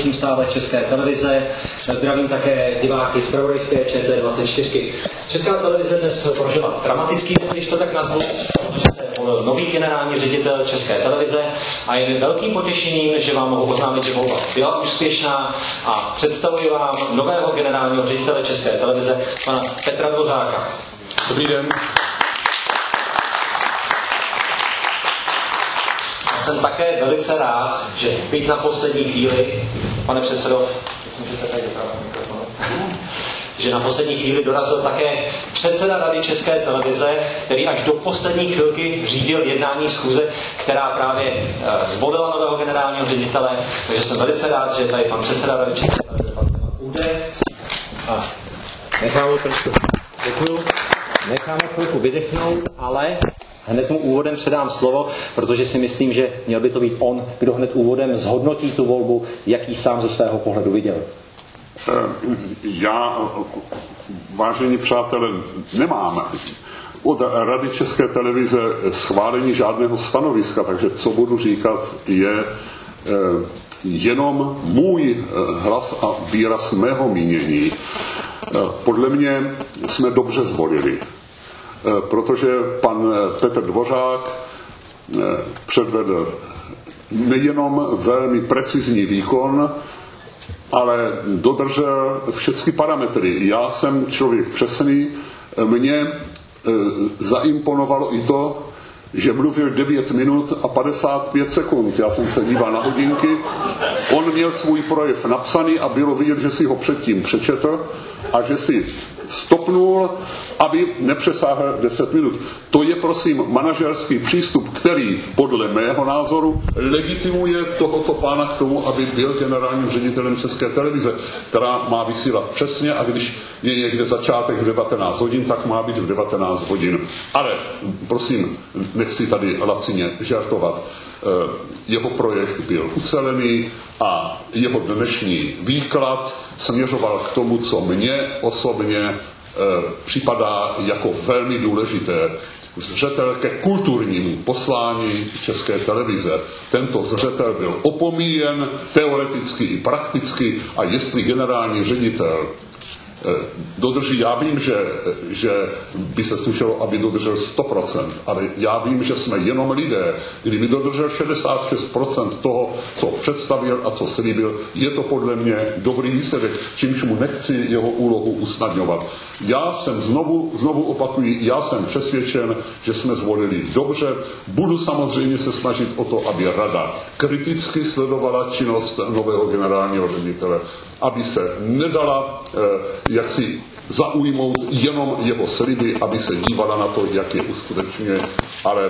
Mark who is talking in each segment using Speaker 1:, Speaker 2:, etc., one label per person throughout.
Speaker 1: konferenčním sále České televize. Zdravím také diváky z zpravodajské ČT24. Česká televize dnes prožila dramatický, když to tak nazvu, protože se volil nový generální ředitel České televize a je mi velkým potěšením, že vám mohu oznámit, že volba byla úspěšná a představuji vám nového generálního ředitele České televize, pana Petra Dvořáka.
Speaker 2: Dobrý den.
Speaker 1: Jsem také velice rád, že byť na poslední chvíli, pane předsedo, že na poslední chvíli dorazil také předseda Rady České televize, který až do poslední chvilky řídil jednání schůze, která právě zvolila nového generálního ředitele. Takže jsem velice rád, že tady pan předseda Rady České televize, pan Ude. A necháme chvilku vydechnout, ale hned mu úvodem předám slovo, protože si myslím, že měl by to být on, kdo hned úvodem zhodnotí tu volbu, jaký sám ze svého pohledu viděl.
Speaker 2: Já, vážení přátelé, nemám od Rady České televize schválení žádného stanoviska, takže co budu říkat je jenom můj hlas a výraz mého mínění. Podle mě jsme dobře zvolili, protože pan Petr Dvořák předvedl nejenom velmi precizní výkon, ale dodržel všechny parametry. Já jsem člověk přesný, mě zaimponovalo i to, že mluvil 9 minut a 55 sekund. Já jsem se díval na hodinky, on měl svůj projev napsaný a bylo vidět, že si ho předtím přečetl a že si stopnul, aby nepřesáhl 10 minut. To je, prosím, manažerský přístup, který podle mého názoru legitimuje tohoto pána k tomu, aby byl generálním ředitelem České televize, která má vysílat přesně a když je někde začátek v 19 hodin, tak má být v 19 hodin. Ale, prosím, nechci tady lacině žartovat. Jeho projekt byl ucelený a jeho dnešní výklad směřoval k tomu, co mně osobně připadá jako velmi důležité. Zřetel ke kulturnímu poslání České televize. Tento zřetel byl opomíjen teoreticky i prakticky a jestli generální ředitel dodrží, já vím, že by se slušelo, aby dodržel 100%, ale já vím, že jsme jenom lidé. Kdyby dodržel 66% toho, co představil a co slíbil, je to podle mě dobrý výsledek, čímž mu nechci jeho úlohu usnadňovat. Já jsem znovu opakuji, já jsem přesvědčen, že jsme zvolili dobře. Budu samozřejmě se snažit o to, aby Rada kriticky sledovala činnost nového generálního ředitele, aby se nedala jaksi zaujmout jenom jeho sliby, aby se dívala na to, jak je uskutečňuje, ale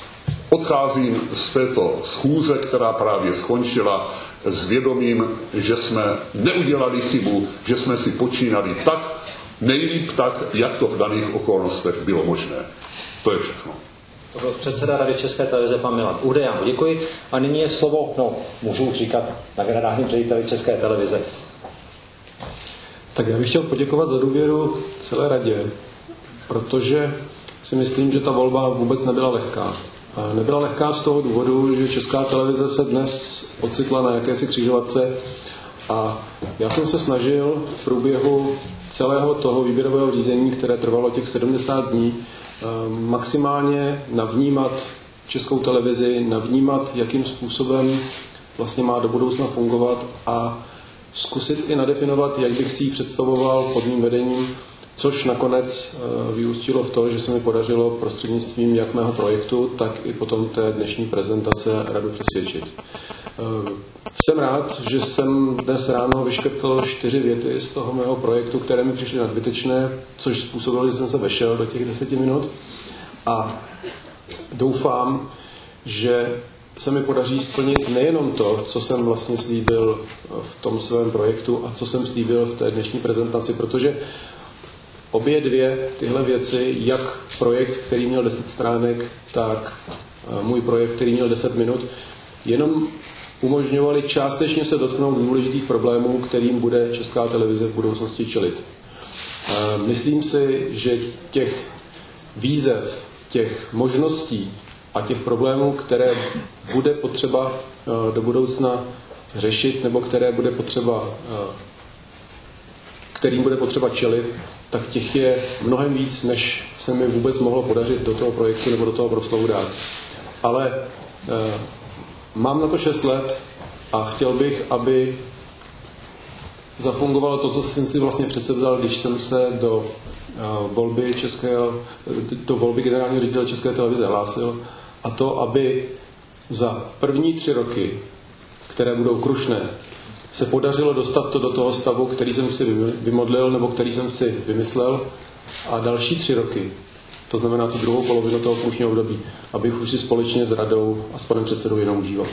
Speaker 2: odcházím z této schůze, která právě skončila, s vědomím, že jsme neudělali chybu, že jsme si počínali tak, nejlíp tak, jak to v daných okolnostech bylo možné. To je všechno.
Speaker 1: To byl předseda Rady České televize, pan Milan Ude, já mu děkuji. A nyní je slovo, můžu říkat, na generálním řediteli České televize.
Speaker 3: Tak já bych chtěl poděkovat za důvěru celé radě, protože si myslím, že ta volba vůbec nebyla lehká. A nebyla lehká z toho důvodu, že Česká televize se dnes ocitla na jakési křižovatce a já jsem se snažil v průběhu celého toho výběrového řízení, které trvalo těch 70 dní, maximálně navnímat Českou televizi, navnímat, jakým způsobem vlastně má do budoucna fungovat a zkusit i nadefinovat, jak bych si ji představoval pod mým vedením, což nakonec vyústilo v to, že se mi podařilo prostřednictvím jak mého projektu, tak i potom té dnešní prezentace radu přesvědčit. Jsem rád, že jsem dnes ráno vyškrtl 4 věty z toho mého projektu, které mi přišly nadbytečné, což způsobilo, že jsem se vešel do těch 10 minut a doufám, že se mi podaří splnit nejenom to, co jsem vlastně slíbil v tom svém projektu a co jsem slíbil v té dnešní prezentaci, protože obě dvě tyhle věci, jak projekt, který měl 10 stránek, tak můj projekt, který měl 10 minut, jenom umožňovali částečně se dotknout důležitých problémů, kterým bude Česká televize v budoucnosti čelit. Myslím si, že těch výzev, těch možností a těch problémů, které bude potřeba do budoucna řešit nebo kterým bude potřeba čelit, tak těch je mnohem víc, než se mi vůbec mohlo podařit do toho projektu nebo do toho proslovu dát. Ale mám na to 6 let a chtěl bych, aby zafungovalo to, co jsem si vlastně předsevzal, když jsem se do volby generálního ředitele České televize hlásil, a to, aby za první 3 roky, které budou krušné, se podařilo dostat to do toho stavu, který jsem si vymodlil nebo který jsem si vymyslel, a další 3 roky, to znamená tu druhou polovinu toho funkčního období, abych už si společně s radou a s panem předsedou jenom užíval.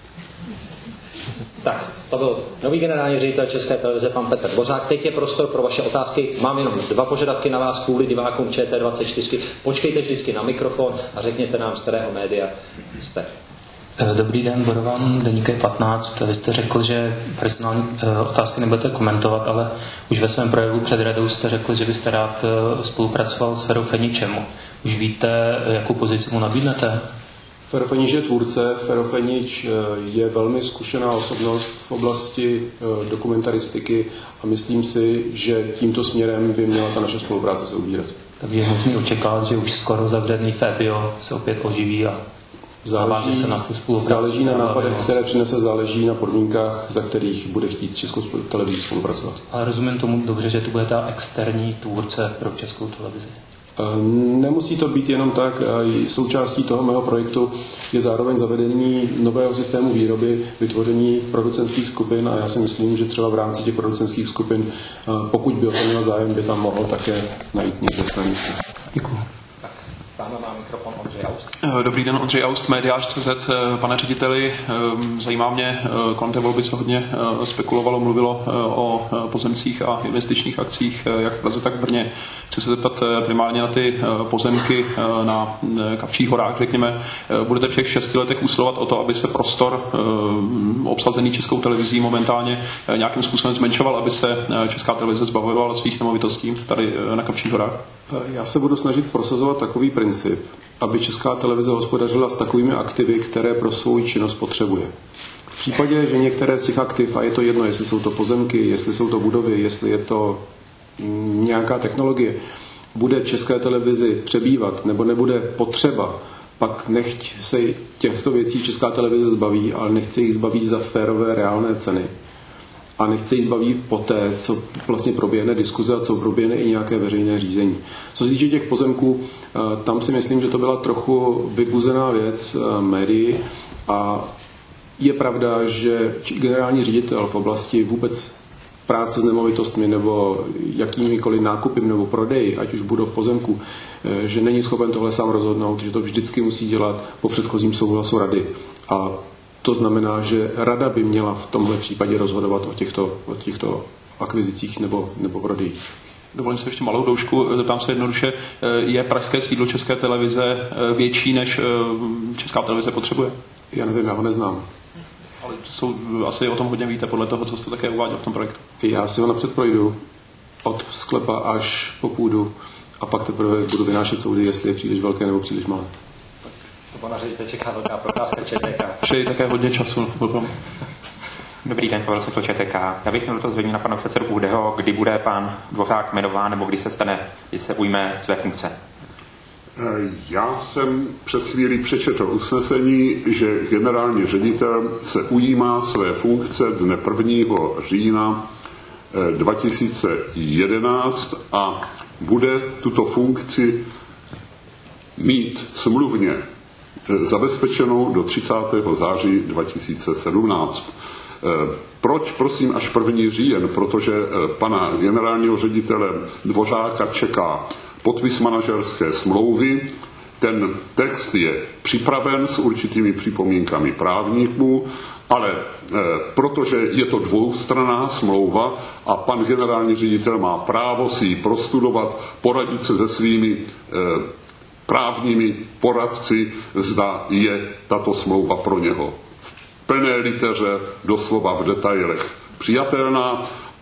Speaker 1: Tak, to byl nový generální ředitel České televize, pan Petr Dvořák. Teď je prostor pro vaše otázky. Mám jenom 2 požadavky na vás kvůli divákům ČT24. Počkejte vždycky na mikrofon a řekněte nám, z kterého média jste.
Speaker 4: Dobrý den, Borovan, Deník 15. Vy jste řekl, že personální otázky nebudete komentovat, ale už ve svém projevu před radou jste řekl, že byste rád spolupracoval s Ferou Feničem. Už víte, jakou pozici mu nabídnete?
Speaker 3: Fero Fenič je tvůrce, Fero Fenič je velmi zkušená osobnost v oblasti dokumentaristiky a myslím si, že tímto směrem by měla ta naše spolupráce se ubírat.
Speaker 4: Takže je možný očekávat, že už skoro zavřený Fabio se opět oživí a
Speaker 3: záleží na nápadech, které přinese, záleží na podmínkách, za kterých bude chtít s Českou televizí spolupracovat.
Speaker 4: Ale rozumím tomu dobře, že to bude ta externí tvůrce pro Českou televizi.
Speaker 3: Nemusí to být jenom tak. Součástí toho mého projektu je zároveň zavedení nového systému výroby, vytvoření producentských skupin a já si myslím, že třeba v rámci těch producentských skupin, pokud by o to měl zájem, by tam mohl také najít někde své místo.
Speaker 4: Děkuji.
Speaker 5: Dobrý den, Ondřej Aust, Mediář.cz. Pane řediteli, zajímá mě, kolem té volby se hodně spekulovalo, mluvilo o pozemcích a investičních akcích, jak v Praze, tak v Brně. Chci se zeptat primárně na ty pozemky na Kapčích horách, řekněme. Budete v těch 6 letech usilovat o to, aby se prostor obsazený Českou televizí momentálně nějakým způsobem zmenšoval, aby se Česká televize zbavovala svých nemovitostí tady na Kapčích horách?
Speaker 3: Já se budu snažit prosazovat takový princip, aby Česká televize hospodařila s takovými aktivy, které pro svou činnost potřebuje. V případě, že některé z těch aktiv, a je to jedno, jestli jsou to pozemky, jestli jsou to budovy, jestli je to nějaká technologie, bude České televizi přebývat nebo nebude potřeba, pak nechť se těchto věcí Česká televize zbaví, ale nechce jich zbavit za férové reálné ceny. A nechce jí zbaví poté, co vlastně proběhne diskuze a co proběhne i nějaké veřejné řízení. Co se týče těch pozemků, tam si myslím, že to byla trochu vybuzená věc médií a je pravda, že generální ředitel v oblasti vůbec práce s nemovitostmi nebo jakýmikoliv nákupy nebo prodeji, ať už budou pozemků, že není schopen tohle sám rozhodnout, že to vždycky musí dělat po předchozím souhlasu rady. A to znamená, že rada by měla v tomhle případě rozhodovat o těchto akvizicích nebo prodejích.
Speaker 5: Dovolím se ještě malou doušku, zeptám se jednoduše, je pražské sídlo České televize větší, než Česká televize potřebuje?
Speaker 3: Já nevím, já ho neznám.
Speaker 5: Ale asi o tom hodně víte, podle toho, co jste také uváděl v tom projektu.
Speaker 3: Já si ho napřed projdu od sklepa až po půdu a pak teprve budu vynášet soudy, jestli je příliš velké nebo příliš malé.
Speaker 1: To pana ředitele čeká velká procházka ČTK.
Speaker 5: Přeji také hodně času potom.
Speaker 6: Dobrý den, Pavel Sekl, ČTK. Já bych měl to zřejmě na pana předsedu Uhdeho, kdy bude pan Dvořák jmenován, nebo kdy se ujme své funkce.
Speaker 2: Já jsem před chvílí přečetl usnesení, že generální ředitel se ujímá své funkce dne 1. října 2011 a bude tuto funkci mít smluvně zabezpečenou do 30. září 2017. Proč, prosím, až 1. říjen? Protože pana generálního ředitele Dvořáka čeká podpis manažerské smlouvy. Ten text je připraven s určitými připomínkami právníků, ale protože je to dvoustranná smlouva a pan generální ředitel má právo si ji prostudovat, poradit se se svými právními poradci, zda je tato smlouva pro něho v plné liteře, doslova v detailech přijatelná,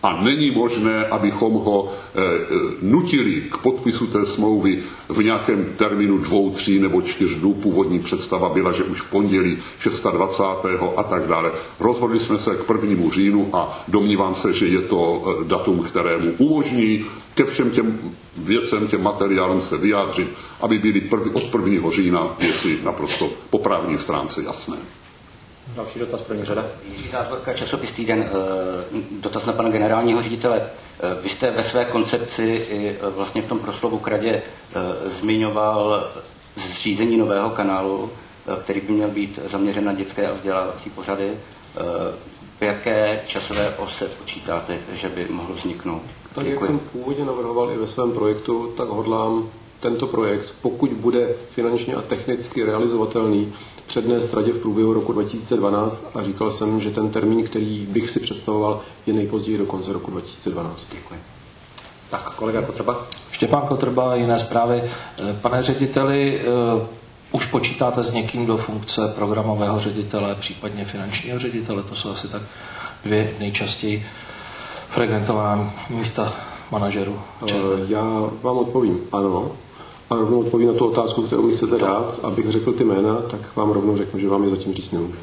Speaker 2: a není možné, abychom ho nutili k podpisu té smlouvy v nějakém termínu 2, 3 nebo 4 dnů. Původní představa byla, že už v pondělí 26. a tak dále. Rozhodli jsme se k 1. říjnu a domnívám se, že je to datum, kterému umožní ke všem těm věcem, těm materiálům se vyjádřit, aby byly od 1. října věci naprosto po právní stránce jasné.
Speaker 1: Další dotaz, první řada.
Speaker 7: Jiří Zátvorka, časopis Týden. Dotaz na pana generálního ředitele. Vy jste ve své koncepci i vlastně v tom proslovu k radě zmiňoval zřízení nového kanálu, který by měl být zaměřen na dětské a vzdělávací pořady. V jaké časové ose počítáte, že by mohl vzniknout?
Speaker 3: Tak jak jsem původně navrhoval i ve svém projektu, tak hodlám tento projekt, pokud bude finančně a technicky realizovatelný, přednést radě v průběhu roku 2012 a říkal jsem, že ten termín, který bych si představoval, je nejpozději do konce roku 2012.
Speaker 7: Děkuji.
Speaker 1: Tak, kolega Kotrba.
Speaker 8: Štěpán Kotrba, Jiné zprávy. Pane řediteli, už počítáte s někým do funkce programového ředitele, případně finančního ředitele? To jsou asi tak 2 nejčastěji frekventovaná místa manažerů.
Speaker 3: Já vám odpovím ano. A rovnou odpovím na tu otázku, kterou mi chcete dát. Abych řekl ty jména, tak vám rovnou řeknu, že vám je zatím říct nemůžu.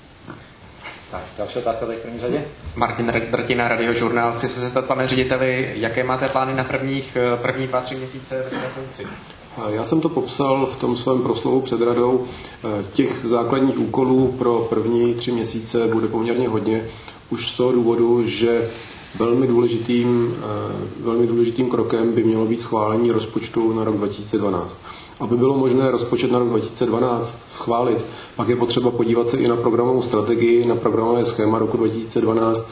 Speaker 1: Tak, další otázka tady v první řadě.
Speaker 9: Martin Drtina, Radiožurnál. Chci se zeptat, pane řediteli, jaké máte plány na první 2-3 měsíce ve své funkci?
Speaker 3: Já jsem to popsal v tom svém proslovu před radou. Těch základních úkolů pro první 3 měsíce bude poměrně hodně. Už z toho důvodu, že velmi důležitým krokem by mělo být schválení rozpočtu na rok 2012. Aby bylo možné rozpočet na rok 2012 schválit, pak je potřeba podívat se i na programovou strategii, na programové schéma roku 2012.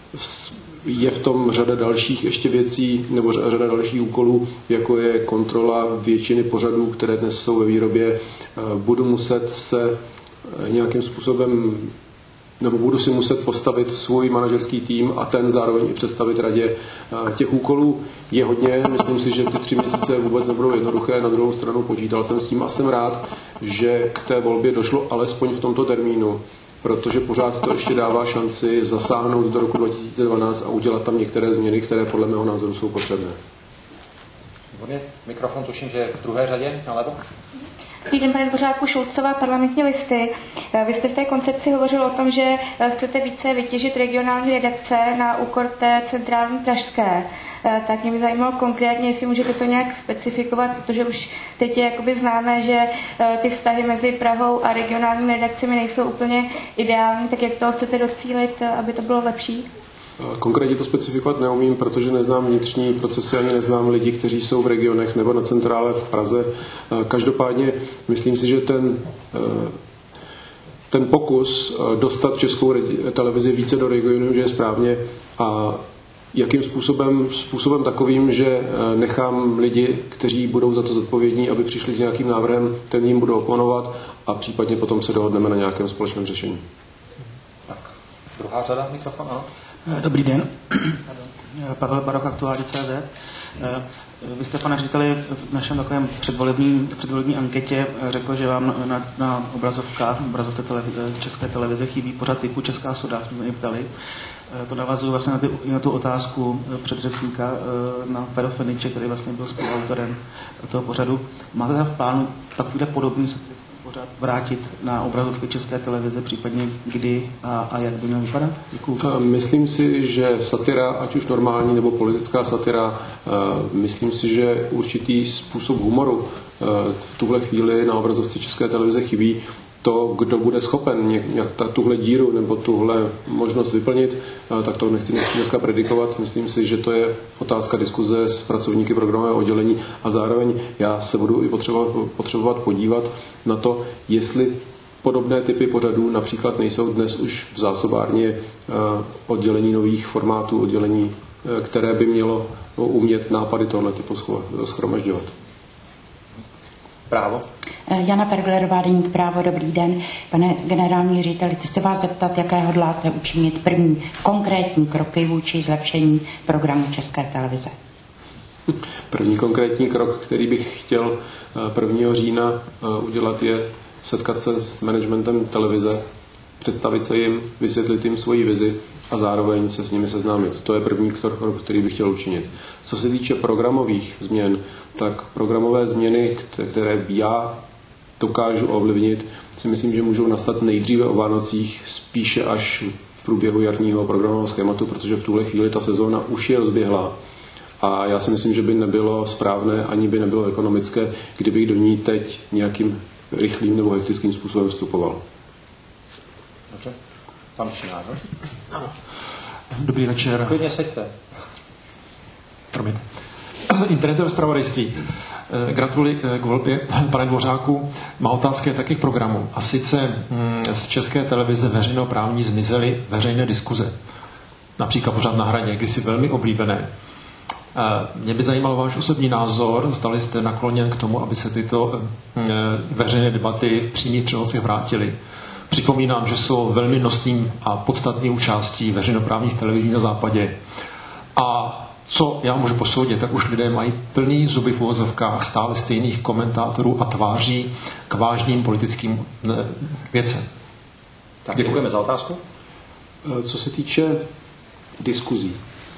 Speaker 3: Je v tom řada dalších ještě věcí nebo řada dalších úkolů, jako je kontrola většiny pořadů, které dnes jsou ve výrobě. Budu muset se nějakým způsobem nebo budu si muset postavit svůj manažerský tým a ten zároveň i představit radě. Těch úkolů je hodně, myslím si, že ty 3 měsíce vůbec nebudou jednoduché, na druhou stranu počítal jsem s tím a jsem rád, že k té volbě došlo alespoň v tomto termínu, protože pořád to ještě dává šanci zasáhnout do roku 2012 a udělat tam některé změny, které podle mého názoru jsou potřebné.
Speaker 1: Výborně, mikrofon tuším, že je v druhé řadě, nalevo.
Speaker 10: Dobrý den, pane Dvořáku, Šulcová, Parlamentní listy. Vy jste v té koncepci hovořil o tom, že chcete více vytěžit regionální redakce na úkor té centrální pražské. Tak mě by zajímalo konkrétně, jestli můžete to nějak specifikovat, protože už teď je jakoby známé, že ty vztahy mezi Prahou a regionálními redakcemi nejsou úplně ideální, tak jak to chcete docílit, aby to bylo lepší?
Speaker 3: Konkrétně to specifikovat neumím, protože neznám vnitřní procesy, ani neznám lidi, kteří jsou v regionech nebo na centrále v Praze. Každopádně myslím si, že ten pokus dostat Českou televizi více do regionu, že je správně a jakým způsobem takovým, že nechám lidi, kteří budou za to zodpovědní, aby přišli s nějakým návrhem, ten jim budou oponovat a případně potom se dohodneme na nějakém společném řešení.
Speaker 1: Tak, druhá řada, mikrofon, ano.
Speaker 11: Dobrý den, Pavel Baroch, Aktuálně.cz. Vy jste, pane řediteli, v našem takovém předvolební anketě řekl, že vám na obrazovce České televize chybí pořad typu Česká soda, jsme mě ptali. To navazuji vlastně na tu otázku předřečníka na Pero Feniče, který vlastně byl spoluautorem toho pořadu. Máte v plánu takovýhle podobný pořád vrátit na obrazovky České televize, případně kdy a jak by měl vypadat? Děkuju.
Speaker 3: Myslím si, že satira, ať už normální nebo politická satira, myslím si, že určitý způsob humoru v tuhle chvíli na obrazovce České televize chybí. To, kdo bude schopen tuhle díru nebo tuhle možnost vyplnit, tak to nechci dneska predikovat. Myslím si, že to je otázka diskuze s pracovníky programového oddělení a zároveň já se budu i potřebovat podívat na to, jestli podobné typy pořadů například nejsou dnes už v zásobárně oddělení nových formátů, oddělení, které by mělo umět nápady tohle typu shromažďovat.
Speaker 1: Právo.
Speaker 12: Jana Perglerová, Deník Právo, dobrý den. Pane generální řediteli, chci se vás zeptat, jaké hodláte učinit první konkrétní kroky vůči zlepšení programu České televize.
Speaker 3: První konkrétní krok, který bych chtěl 1. října udělat, je setkat se s managementem televize, představit se jim, vysvětlit jim svoji vizi a zároveň se s nimi seznámit. To je první krok, který bych chtěl učinit. Co se týče programových změn, tak programové změny, které já dokážu ovlivnit, si myslím, že můžou nastat nejdříve o Vánocích, spíše až v průběhu jarního programového schématu, protože v tuhle chvíli ta sezóna už je rozběhlá. A já si myslím, že by nebylo správné, ani by nebylo ekonomické, kdybych do ní teď nějakým rychlým nebo hektickým způsobem vstupoval.
Speaker 1: Dobře. Pan Šinár, no?
Speaker 8: Ano. Dobrý večer.
Speaker 1: Klidně seďte.
Speaker 8: Promiň. Internetové zpravodajství. Gratuluji k volbě, pane Dvořáku. Má otázka je taky k programu. A sice z České televize veřejnoprávní zmizely veřejné diskuze. Například Pořád na hraně, kdysi velmi oblíbené. Mě by zajímal váš osobní názor, zdali jste nakloněn k tomu, aby se tyto veřejné debaty v přímých přenosech vrátily. Připomínám, že jsou velmi nosným a podstatnou částí veřejnoprávních televizí na západě. A co já můžu posoudit, tak už lidé mají plný zuby v uvozovkách stále stejných komentátorů a tváří k vážným politickým věcem.
Speaker 1: Tak děkujeme za otázku.
Speaker 3: Co se týče diskuzí,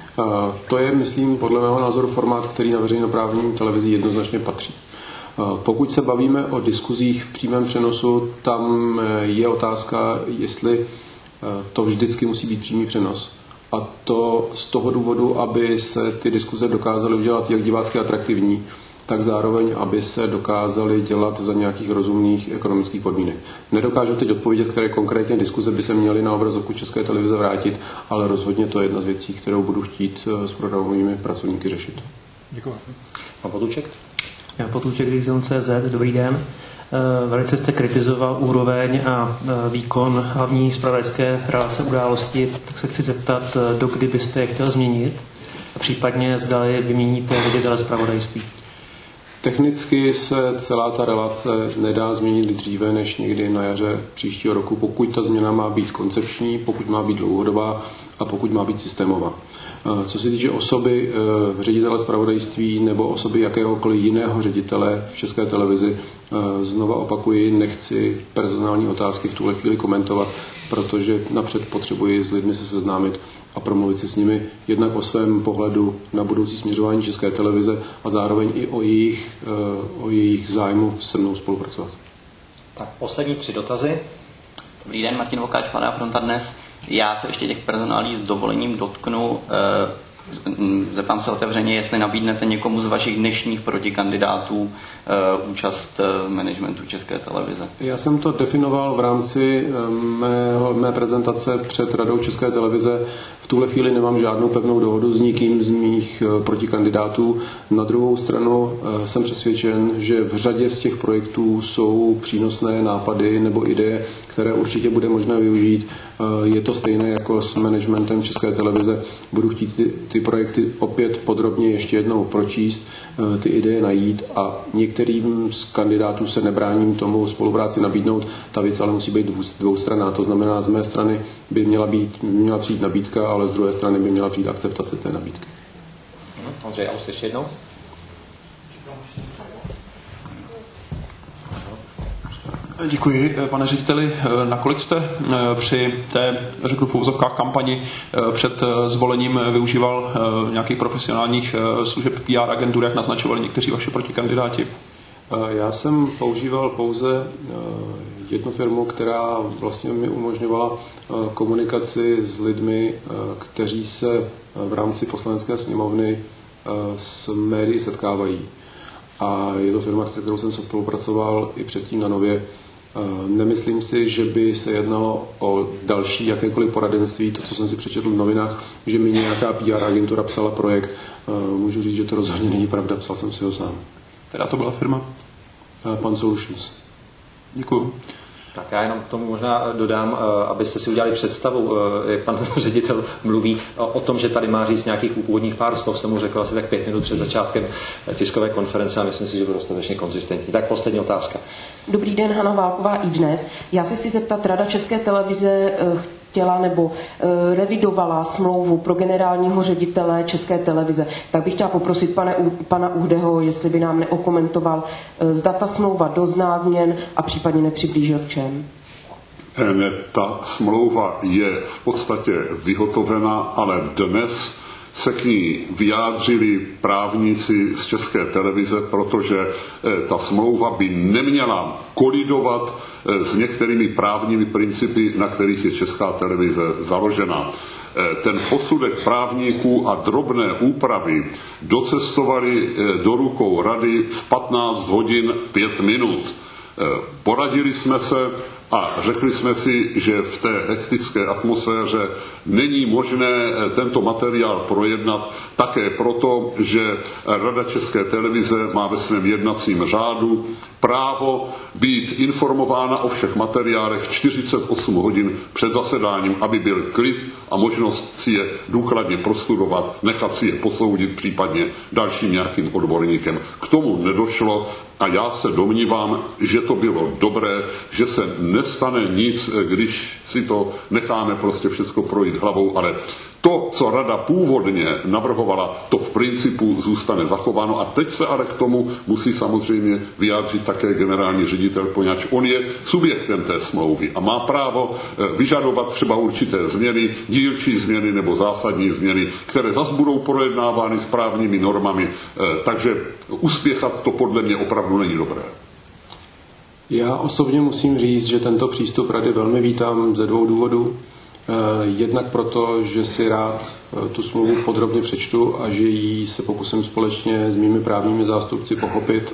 Speaker 3: to je, myslím, podle mého názoru formát, který na veřejnoprávní televizi jednoznačně patří. Pokud se bavíme o diskuzích v přímém přenosu, tam je otázka, jestli to vždycky musí být přímý přenos. A to z toho důvodu, aby se ty diskuze dokázaly udělat jak divácky atraktivní, tak zároveň, aby se dokázaly dělat za nějakých rozumných ekonomických podmínek. Nedokážu teď odpovědět, které konkrétně diskuze by se měly na obrazovku České televize vrátit, ale rozhodně to je jedna z věcí, kterou budu chtít s programovými pracovníky řešit.
Speaker 8: Děkuji.
Speaker 1: Pan Potůček?
Speaker 13: Já Potůček, Dixon.cz, dobrý den. Velice jste kritizoval úroveň a výkon hlavní zpravodajské relace události, tak se chci zeptat, dokdy byste je chtěl změnit a případně zdali vyměníte ředitele zpravodajství.
Speaker 3: Technicky se celá ta relace nedá změnit dříve než někdy na jaře příštího roku, pokud ta změna má být koncepční, pokud má být dlouhodobá a pokud má být systémová. Co se týče osoby ředitele zpravodajství nebo osoby jakéhokoliv jiného ředitele v České televizi, znova opakuji, nechci personální otázky v tuhle chvíli komentovat, protože napřed potřebuji s lidmi se seznámit a promluvit si s nimi jednak o svém pohledu na budoucí směřování České televize a zároveň i o jejich zájmu se mnou spolupracovat.
Speaker 1: Tak poslední 3 dotazy.
Speaker 14: Dobrý den, Martin Vokáč, Mladá fronta dnes. Já se ještě těch personálí s dovolením dotknu. Zeptám se otevřeně, jestli nabídnete někomu z vašich dnešních protikandidátů účast v managementu České televize.
Speaker 3: Já jsem to definoval v rámci mé prezentace před Radou České televize. V tuhle chvíli nemám žádnou pevnou dohodu s nikým z mých protikandidátů. Na druhou stranu jsem přesvědčen, že v řadě z těch projektů jsou přínosné nápady nebo ideje, které určitě bude možné využít. Je to stejné jako s managementem České televize. Budu chtít ty projekty opět podrobně ještě jednou pročíst, ty ideje najít a některým z kandidátů se nebráním tomu spolupráci nabídnout. Ta věc ale musí být dvoustranná. To znamená, z mé strany by měla přijít nabídka, ale z druhé strany by měla přijít akceptace té nabídky.
Speaker 1: Ondřej, a ještě jednou?
Speaker 5: Děkuji, pane řediteli. Nakolik jste při té, řeknu v úvozovkách, kampani před zvolením využíval nějakých profesionálních služeb PR agentur, jak naznačovali někteří vaši protikandidáti?
Speaker 3: Já jsem používal pouze jednu firmu, která vlastně mi umožňovala komunikaci s lidmi, kteří se v rámci Poslanecké sněmovny s médií setkávají. A je to firma, se kterou jsem spolupracoval i předtím na Nově. Nemyslím si, že by se jednalo o další jakékoliv poradenství, to, co jsem si přečetl v novinách, že mi nějaká PR agentura psala projekt. Můžu říct, že to rozhodně není pravda, psal jsem si ho sám.
Speaker 5: Která to byla firma?
Speaker 3: Pan Solutions.
Speaker 5: Děkuju.
Speaker 1: Tak já jenom k tomu možná dodám, abyste si udělali představu, jak pan ředitel mluví o tom, že tady má říct nějakých úvodních pár slov, jsem mu řekl asi tak 5 minut před začátkem tiskové konference a myslím si, že byl dostatečně konzistentní. Tak poslední otázka.
Speaker 15: Dobrý den, Hana Válková, iDnes. Já se chci zeptat, Rada České televize chtěla nebo revidovala smlouvu pro generálního ředitele České televize. Tak bych chtěla poprosit pana Uhdeho, jestli by nám neokomentoval, zda ta smlouva dozná změn a případně nepřiblížil v čem.
Speaker 2: Ta smlouva je v podstatě vyhotovena, ale dnes se k ní vyjádřili právníci z České televize, protože ta smlouva by neměla kolidovat s některými právními principy, na kterých je Česká televize založena. Ten posudek právníků a drobné úpravy docestovali do rukou rady v 15 hodin 5 minut. Poradili jsme se a řekli jsme si, že v té hektické atmosféře není možné tento materiál projednat také proto, že Rada České televize má ve svém jednacím řádu právo být informována o všech materiálech 48 hodin před zasedáním, aby byl klid a možnost si je důkladně prostudovat, nechat si je posoudit případně dalším nějakým odborníkem. K tomu nedošlo a já se domnívám, že to bylo dobré, že se nestane nic, když si to necháme prostě všechno projít hlavou, ale to, co rada původně navrhovala, to v principu zůstane zachováno a teď se ale k tomu musí samozřejmě vyjádřit také generální ředitel, poněvadž on je subjektem té smlouvy a má právo vyžadovat třeba určité změny, dílčí změny nebo zásadní změny, které zas budou projednávány s právními normami, takže uspěchat to podle mě opravdu není dobré.
Speaker 3: Já osobně musím říct, že tento přístup rady velmi vítám ze 2 důvodů. Jednak proto, že si rád tu smlouvu podrobně přečtu a že ji se pokusím společně s mými právními zástupci pochopit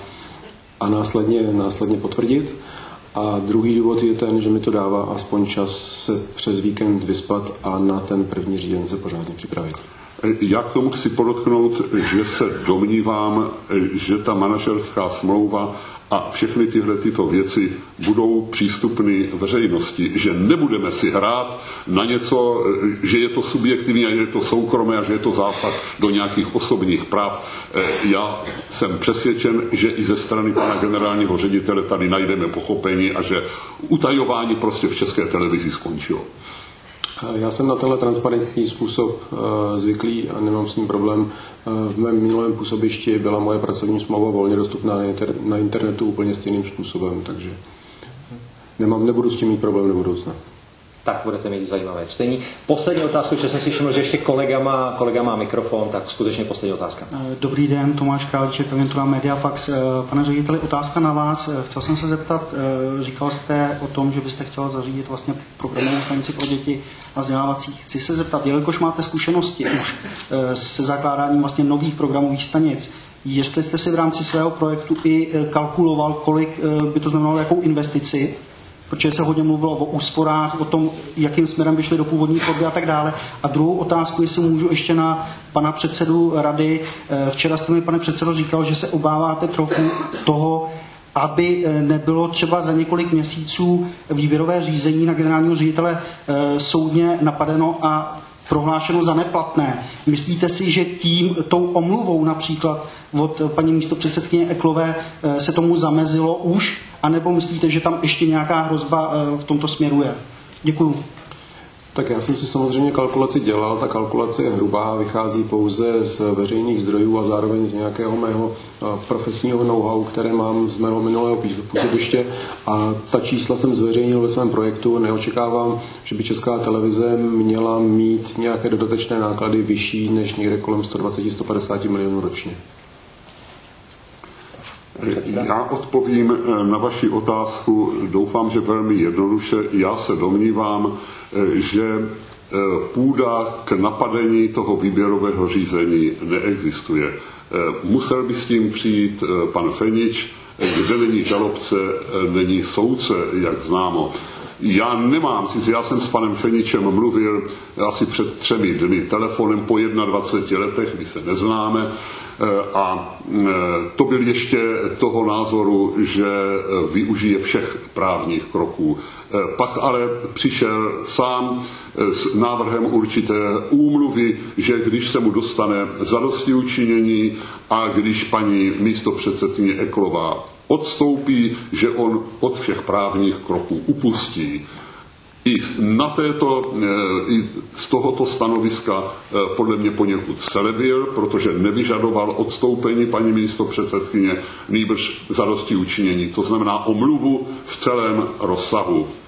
Speaker 3: a následně potvrdit. A druhý důvod je ten, že mi to dává aspoň čas se přes víkend vyspat a na ten 1. říjen se pořádně připravit.
Speaker 2: Já k tomu chci podotknout, že se domnívám, že ta manažerská smlouva a všechny tyto věci budou přístupny veřejnosti, že nebudeme si hrát na něco, že je to subjektivní a že je to soukromé a že je to zásah do nějakých osobních práv. Já jsem přesvědčen, že i ze strany pana generálního ředitele tady najdeme pochopení a že utajování prostě v České televizi skončilo.
Speaker 3: Já jsem na tenhle transparentní způsob zvyklý a nemám s ním problém. V mém minulém působišti byla moje pracovní smlouva volně dostupná na internetu úplně stejným způsobem, takže nebudu s tím mít problém do budoucna.
Speaker 1: Tak budete mít zajímavé čtení. Poslední otázku, že jsem si všiml, že ještě kolega má mikrofon, tak skutečně poslední otázka.
Speaker 11: Dobrý den, Tomáš Králíček, agentura Mediafax. Pane řediteli, otázka na vás. Chtěl jsem se zeptat, říkal jste o tom, že byste chtěl zařídit vlastně programovou stanici pro děti a vzdělávací. Chci se zeptat, jelikož máte zkušenosti už se zakládáním vlastně nových programových stanic, jestli jste si v rámci svého projektu i kalkuloval, kolik by to znamenalo, jakou investici, protože se hodně mluvilo o úsporách, o tom, jakým směrem by šli do původní podoby a tak dále. A druhou otázku, jestli můžu ještě na pana předsedu rady. Včera jste mi, pane předsedo, říkal, že se obáváte trochu toho, aby nebylo třeba za několik měsíců výběrové řízení na generálního ředitele soudně napadeno a prohlášeno za neplatné. Myslíte si, že tou omluvou například od paní místopředsedkyně Eklové se tomu zamezilo už, anebo myslíte, že tam ještě nějaká hrozba v tomto směru je? Děkuju.
Speaker 3: Tak já jsem si samozřejmě kalkulaci dělal, ta kalkulace je hrubá, vychází pouze z veřejných zdrojů a zároveň z nějakého mého profesního know-how, které mám z mého minulého působiště a ta čísla jsem zveřejnil ve svém projektu. Neočekávám, že by Česká televize měla mít nějaké dodatečné náklady vyšší než někde kolem 120-150 milionů ročně.
Speaker 2: Já odpovím na vaši otázku, doufám, že velmi jednoduše. Já se domnívám, že půda k napadení toho výběrového řízení neexistuje. Musel by s tím přijít pan Fenič, kde není žalobce, není soudce, jak známo. Já jsem s panem Feničem mluvil asi před 3 dny telefonem po 21 letech, kdy se neznáme, a to byl ještě toho názoru, že využije všech právních kroků. Pak ale přišel sám s návrhem určité úmluvy, že když se mu dostane zadostiučinění a když paní místopředsedkyně Eklová odstoupí, že on od všech právních kroků upustí. I z tohoto stanoviska podle mě poněkud selebil, protože nevyžadoval odstoupení paní místopředsedkyně, nýbrž zadostiučinění. To znamená omluvu v celém rozsahu.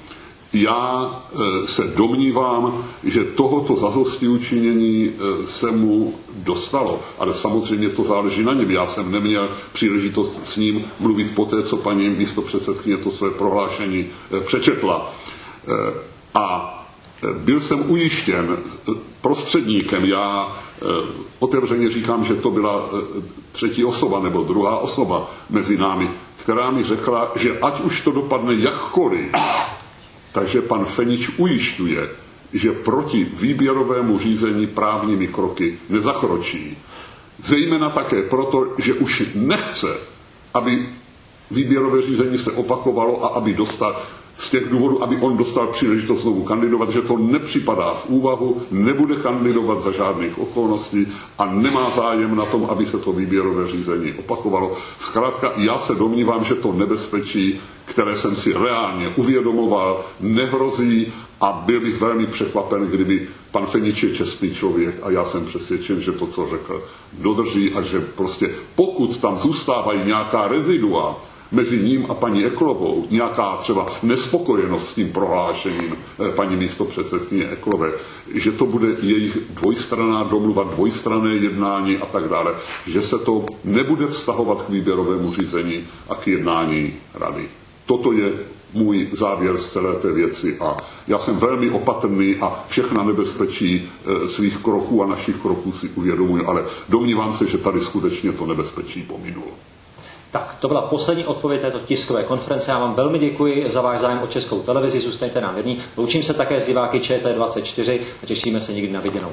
Speaker 2: Já se domnívám, že tohoto zadosti učinění se mu dostalo, ale samozřejmě to záleží na něm. Já jsem neměl příležitost s ním mluvit po té, co paní místopředsedkyně to své prohlášení přečetla. A byl jsem ujištěn prostředníkem, já otevřeně říkám, že to byla třetí osoba nebo druhá osoba mezi námi, která mi řekla, že ať už to dopadne jakkoliv, takže pan Fenič ujišťuje, že proti výběrovému řízení právními kroky nezakročí. Zejména také proto, že už nechce, aby výběrové řízení se opakovalo a aby dostal z těch důvodů, aby on dostal příležitost znovu kandidovat, že to nepřipadá v úvahu, nebude kandidovat za žádných okolností a nemá zájem na tom, aby se to výběrové řízení opakovalo. Zkrátka, já se domnívám, že to nebezpečí, které jsem si reálně uvědomoval, nehrozí a byl bych velmi překvapen, kdyby pan Fenič je čestný člověk a já jsem přesvědčen, že to, co řekl, dodrží a že prostě pokud tam zůstávají nějaká rezidua mezi ním a paní Eklovou, nějaká třeba nespokojenost s tím prohlášením paní místopředsedkyně Eklové, že to bude jejich dvojstranná domluva, dvojstranné jednání a tak dále, že se to nebude vztahovat k výběrovému řízení a k jednání rady. Toto je můj závěr z celé té věci a já jsem velmi opatrný a všechna nebezpečí svých kroků a našich kroků si uvědomuji, ale domnívám se, že tady skutečně to nebezpečí pominulo.
Speaker 1: Tak, to byla poslední odpověď této tiskové konference. Já vám velmi děkuji za váš zájem o Českou televizi, zůstaňte nám věrní. Loučím se také s diváky ČT24 a těšíme se někdy na viděnou.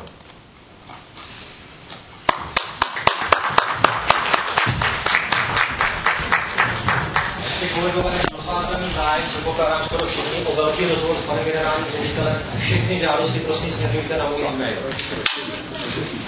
Speaker 1: Kolegové, rozvázaný zájem, předpokládám skoro všichni, o velký rozhovor s panem generálním ředitelem. Všechny žádosti prosím směřujte na můj e-mail.